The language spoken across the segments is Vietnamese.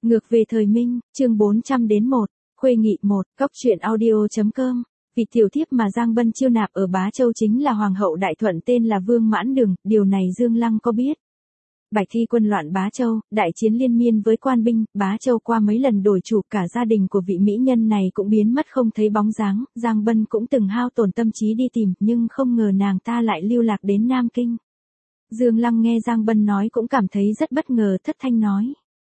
Ngược về thời Minh, chương 400 đến 1, Khuê Nghị 1, Cóc truyện audio.com. Vị tiểu thiếp mà Giang Bân chiêu nạp ở Bá Châu chính là Hoàng hậu Đại Thuận tên là Vương Mãn Đường, điều này Dương Lăng có biết. Bạch Thi quân loạn Bá Châu, đại chiến liên miên với quan binh, Bá Châu qua mấy lần đổi chủ, cả gia đình của vị mỹ nhân này cũng biến mất không thấy bóng dáng, Giang Bân cũng từng hao tổn tâm trí đi tìm, nhưng không ngờ nàng ta lại lưu lạc đến Nam Kinh. Dương Lăng nghe Giang Bân nói cũng cảm thấy rất bất ngờ, thất thanh nói.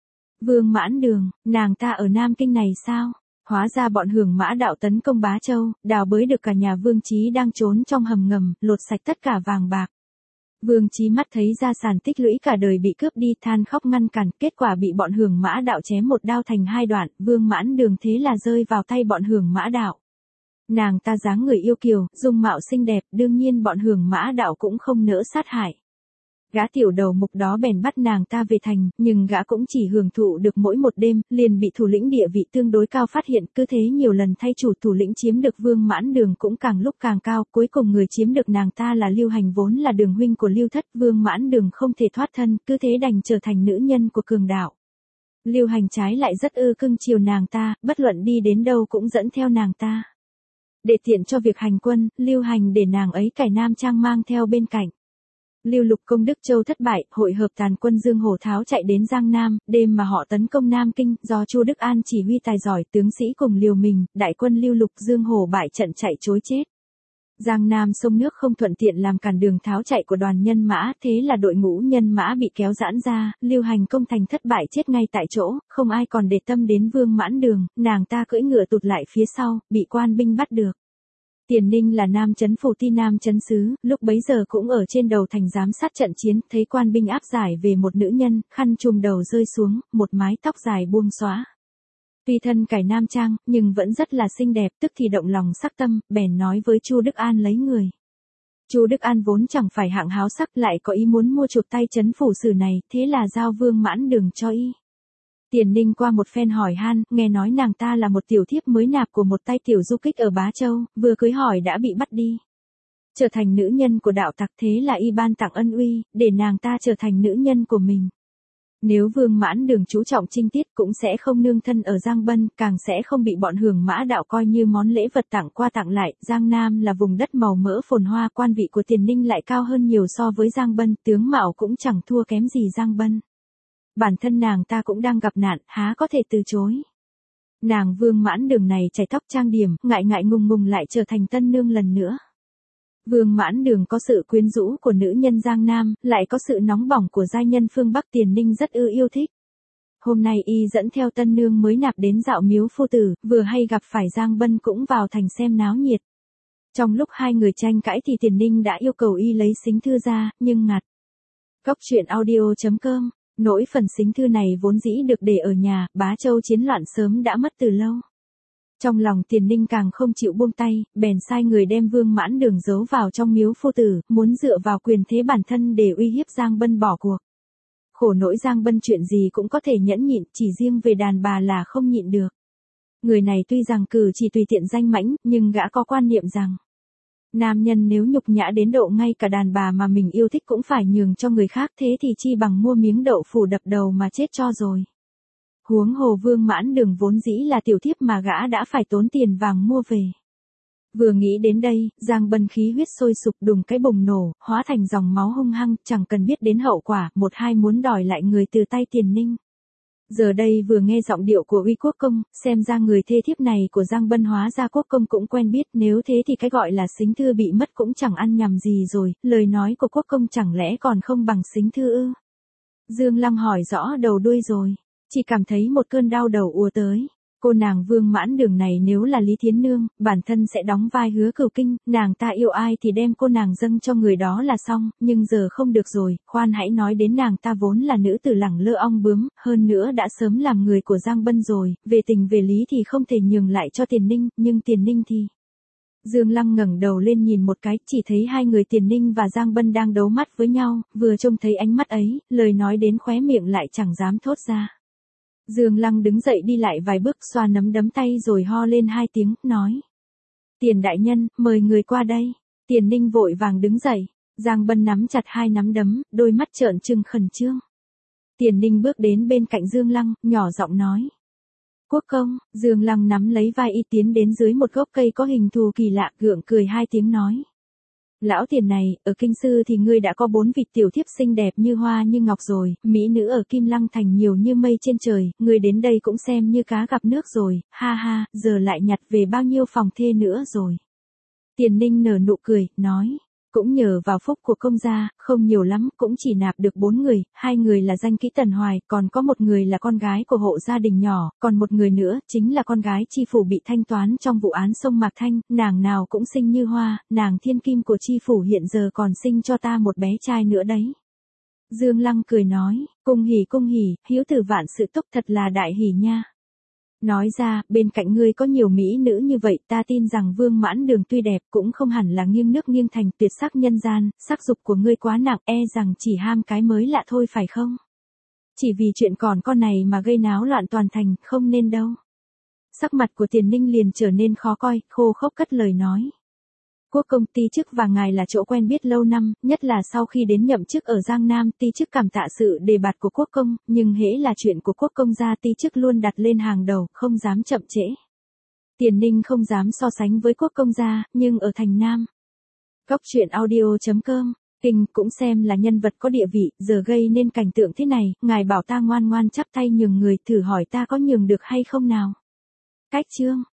Vương Mãn Đường, nàng ta ở Nam Kinh này sao? Hóa ra bọn Hưởng Mã đạo tấn công Bá Châu, đào bới được cả nhà Vương Chí đang trốn trong hầm ngầm, lột sạch tất cả vàng bạc. Vương Chí mắt thấy gia sản tích lũy cả đời bị cướp đi, than khóc ngăn cản, kết quả bị bọn Hưởng Mã đạo chém một đao thành hai đoạn, Vương Mãn Đường thế là rơi vào tay bọn Hưởng Mã đạo. Nàng ta dáng người yêu kiều, dung mạo xinh đẹp, đương nhiên bọn Hưởng Mã đạo cũng không nỡ sát hại. Gã tiểu đầu mục đó bèn bắt nàng ta về thành, nhưng gã cũng chỉ hưởng thụ được mỗi một đêm, liền bị thủ lĩnh địa vị tương đối cao phát hiện, cứ thế nhiều lần thay chủ, thủ lĩnh chiếm được Vương Mãn Đường cũng càng lúc càng cao, cuối cùng người chiếm được nàng ta là Lưu Hành vốn là đường huynh của Lưu Thất, Vương Mãn Đường không thể thoát thân, cứ thế đành trở thành nữ nhân của cường đạo. Lưu Hành trái lại rất cưng chiều nàng ta, bất luận đi đến đâu cũng dẫn theo nàng ta. Để tiện cho việc hành quân, Lưu Hành để nàng ấy cải nam trang mang theo bên cạnh. Lưu Lục công Đức Châu thất bại, hội hợp tàn quân Dương Hổ Tháo chạy đến Giang Nam, đêm mà họ tấn công Nam Kinh, do Chu Đức An chỉ huy tài giỏi, tướng sĩ cùng liều mình, đại quân Lưu Lục Dương Hổ bại trận chạy trối chết. Giang Nam sông nước không thuận tiện làm cản đường tháo chạy của đoàn nhân mã, thế là đội ngũ nhân mã bị kéo giãn ra, Lưu Hành công thành thất bại chết ngay tại chỗ, không ai còn để tâm đến Vương Mãn Đường, nàng ta cưỡi ngựa tụt lại phía sau, bị quan binh bắt được. Tiền Ninh là Nam Chấn Phủ Ti Nam Chấn Sứ, lúc bấy giờ cũng ở trên đầu thành giám sát trận chiến, thấy quan binh áp giải về một nữ nhân, khăn trùm đầu rơi xuống, một mái tóc dài buông xõa. Tuy thân cải nam trang, nhưng vẫn rất là xinh đẹp, tức thì động lòng sắc tâm, bèn nói với Chu Đức An lấy người. Chu Đức An vốn chẳng phải hạng háo sắc, lại có ý muốn mua chuộc tay Chấn Phủ Sử này, thế là giao Vương Mãn Đường cho y. Tiền Ninh qua một phen hỏi han, nghe nói nàng ta là một tiểu thiếp mới nạp của một tay tiểu du kích ở Bá Châu, vừa cưới hỏi đã bị bắt đi. Trở thành nữ nhân của đạo tặc, thế là y ban tặng ân uy, để nàng ta trở thành nữ nhân của mình. Nếu Vương Mãn Đường chú trọng trinh tiết cũng sẽ không nương thân ở Giang Bân, càng sẽ không bị bọn Hưởng Mã đạo coi như món lễ vật tặng qua tặng lại. Giang Nam là vùng đất màu mỡ phồn hoa, quan vị của Tiền Ninh lại cao hơn nhiều so với Giang Bân, tướng mạo cũng chẳng thua kém gì Giang Bân. Bản thân nàng ta cũng đang gặp nạn, há có thể từ chối. Nàng Vương Mãn Đường này chải tóc trang điểm, ngại ngại ngùng ngùng lại trở thành tân nương lần nữa. Vương Mãn Đường có sự quyến rũ của nữ nhân Giang Nam, lại có sự nóng bỏng của giai nhân phương Bắc, Tiền Ninh rất yêu thích. Hôm nay y dẫn theo tân nương mới nạp đến dạo miếu phu tử, vừa hay gặp phải Giang Bân cũng vào thành xem náo nhiệt. Trong lúc hai người tranh cãi thì Tiền Ninh đã yêu cầu y lấy sính thư ra, nhưng ngặt. Cóc truyện audio.com. Nỗi phần sính thư này vốn dĩ được để ở nhà, Bá Châu chiến loạn sớm đã mất từ lâu. Trong lòng Tiền Ninh càng không chịu buông tay, bèn sai người đem Vương Mãn Đường giấu vào trong miếu phu tử, muốn dựa vào quyền thế bản thân để uy hiếp Giang Bân bỏ cuộc. Khổ nỗi Giang Bân chuyện gì cũng có thể nhẫn nhịn, chỉ riêng về đàn bà là không nhịn được. Người này tuy rằng cử chỉ tùy tiện danh mãnh, nhưng gã có quan niệm rằng nam nhân nếu nhục nhã đến độ ngay cả đàn bà mà mình yêu thích cũng phải nhường cho người khác, thế thì chi bằng mua miếng đậu phủ đập đầu mà chết cho rồi. Huống hồ Vương Mãn Đường vốn dĩ là tiểu thiếp mà gã đã phải tốn tiền vàng mua về. Vừa nghĩ đến đây, Giang Bân khí huyết sôi sục, đùng cái bùng nổ, hóa thành dòng máu hung hăng, chẳng cần biết đến hậu quả, một hai muốn đòi lại người từ tay Tiền Ninh. Giờ đây vừa nghe giọng điệu của Uy Quốc Công, xem ra người thê thiếp này của Giang Bân hóa ra Quốc Công cũng quen biết, nếu thế thì cái gọi là sính thư bị mất cũng chẳng ăn nhầm gì rồi, lời nói của Quốc Công chẳng lẽ còn không bằng sính thư ư? Dương Lăng hỏi rõ đầu đuôi rồi, chỉ cảm thấy một cơn đau đầu ùa tới. Cô nàng Vương Mãn Đường này nếu là Lý Thiến Nương, bản thân sẽ đóng vai Hứa Cửu Kinh, nàng ta yêu ai thì đem cô nàng dâng cho người đó là xong, nhưng giờ không được rồi, khoan hãy nói đến nàng ta vốn là nữ tử lẳng lơ ong bướm, hơn nữa đã sớm làm người của Giang Bân rồi, về tình về lý thì không thể nhường lại cho Tiền Ninh, nhưng Tiền Ninh thì... Dương Lăng ngẩng đầu lên nhìn một cái, chỉ thấy hai người Tiền Ninh và Giang Bân đang đấu mắt với nhau, vừa trông thấy ánh mắt ấy, lời nói đến khóe miệng lại chẳng dám thốt ra. Dương Lăng đứng dậy đi lại vài bước, xoa nắm đấm tay rồi ho lên hai tiếng, nói. Tiền đại nhân, mời người qua đây. Tiền Ninh vội vàng đứng dậy. Giang Bân nắm chặt hai nắm đấm, đôi mắt trợn trừng khẩn trương. Tiền Ninh bước đến bên cạnh Dương Lăng, nhỏ giọng nói. Quốc công, Dương Lăng nắm lấy vai y tiến đến dưới một gốc cây có hình thù kỳ lạ, gượng cười hai tiếng nói. Lão tiền này, ở kinh sư thì ngươi đã có 4 vị tiểu thiếp xinh đẹp như hoa như ngọc rồi, mỹ nữ ở Kim Lăng thành nhiều như mây trên trời, ngươi đến đây cũng xem như cá gặp nước rồi, ha ha, giờ lại nhặt về bao nhiêu phòng thê nữa rồi. Tiền Ninh nở nụ cười, nói. Cũng nhờ vào phúc của công gia, không nhiều lắm, cũng chỉ nạp được 4 người, 2 người là danh kỹ Tần Hoài, còn có một người là con gái của hộ gia đình nhỏ, còn một người nữa, chính là con gái chi phủ bị thanh toán trong vụ án sông Mạc Thanh, nàng nào cũng xinh như hoa, nàng thiên kim của chi phủ hiện giờ còn sinh cho ta một bé trai nữa đấy. Dương Lăng cười nói, cung hỉ, hiếu tử vạn sự túc, thật là đại hỉ nha. Nói ra, bên cạnh ngươi có nhiều mỹ nữ như vậy, ta tin rằng Vương Mãn Đường tuy đẹp cũng không hẳn là nghiêng nước nghiêng thành tuyệt sắc nhân gian, sắc dục của ngươi quá nặng, e rằng chỉ ham cái mới lạ thôi phải không? Chỉ vì chuyện còn con này mà gây náo loạn toàn thành, không nên đâu. Sắc mặt của Tiền Ninh liền trở nên khó coi, khô khốc cất lời nói. Quốc công, ti chức và ngài là chỗ quen biết lâu năm, nhất là sau khi đến nhậm chức ở Giang Nam, ti chức cảm tạ sự đề bạt của quốc công, nhưng hễ là chuyện của quốc công gia ti chức luôn đặt lên hàng đầu, không dám chậm trễ. Tiền Ninh không dám so sánh với quốc công gia, nhưng ở thành Nam. Góc truyện audio.com, Kinh cũng xem là nhân vật có địa vị, giờ gây nên cảnh tượng thế này, ngài bảo ta ngoan ngoan chắp tay nhường người, thử hỏi ta có nhường được hay không nào? Cách chương.